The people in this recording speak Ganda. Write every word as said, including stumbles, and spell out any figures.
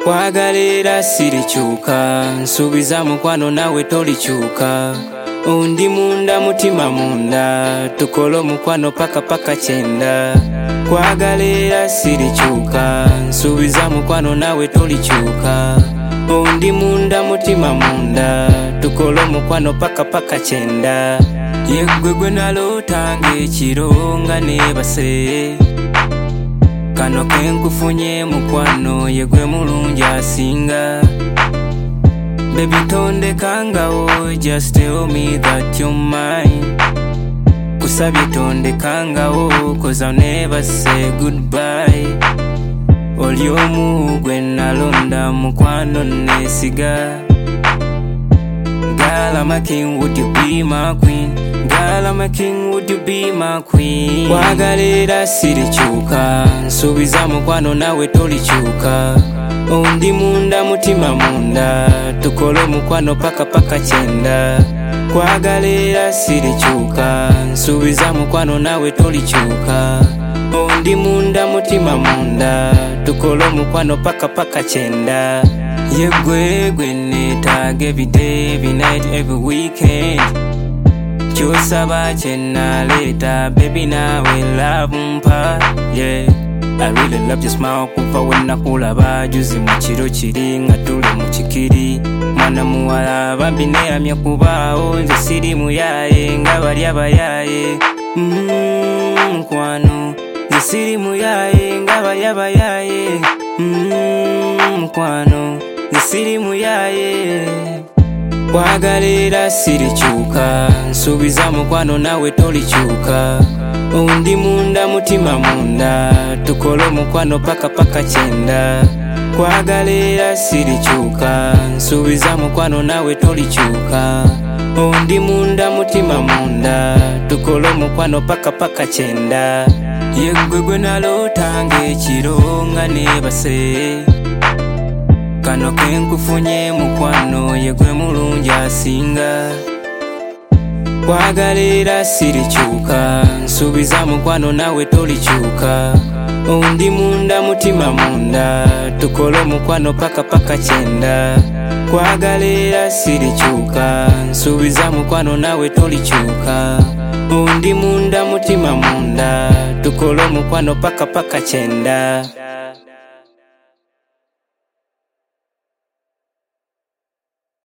Kwagalira sirikyuka, nsuubiza mukwano nawe tolikyuka. Undi munda mutima munda, tukole omukwano paka paka kyenda. Kwagalira sirikyuka, nsuubiza mukwano nawe tolikyuka. Undi munda mutima munda, tukole omukwano paka paka kyenda. Yeggwe gwe nalootanga ekiro nga neebase, kano kenkufunye mukwano yegwe mulungi asinga. Baby tondekangawo, just tell me that you're mine. Kusabye tondekangawo, cause I'll never say goodbye. Oli omu gwe nalonda mukwano nesiga. Girl, I'm a king, would you be my queen? Girl, I'm a king, would you be my queen? Kwagalira sirikyuka, nsuubiza mukwano nawe tolikyuka. Undi munda mutima munda, tukole omukwano paka paka kyenda. Kwagalira sirikyuka, nsuubiza mukwano nawe tolikyuka. Undi munda mutima munda, tukole omukwano paka paka kyenda. Yeggwe gwe neetaaga every day, every night, every weekend. Kyosaba kyenaleeta, baby nawe love mpa, yeah. I really love your smile kuva we nakulaba, juzi mu kiro kiri nga tuli mu kikiri. Mwana muwala bambi neeramya kubaawo, nze siri muyaaye nga bali abayaaye. Mm, mukwano nze siri muyaaye nga bali abayaaye. Mm, mukwano nze siri muyaaye. Kwagalira sirikyuka, nsuubiza mukwano nawe tolikyuka. Undi munda mutima munda, tukole omukwano paka paka kyenda. Kwagalira sirikyuka, nsuubiza mukwano nawe tolikyuka. Undi munda mutima munda, tukole omukwano paka paka kyenda. Yeggwe gwe nalootanga ekiro nga neebase, kano kenkufunye mukwano yegwe mulungi asinga. Kwagalira sirikyuka, nsuubiza mukwano nawe tolikyuka. Undi munda mutima munda, tukole omukwano paka paka kyenda. Kwagalira sirikyuka, nsuubiza mukwano nawe tolikyuka. Undi munda mutima munda, tukole omukwano paka paka kyenda.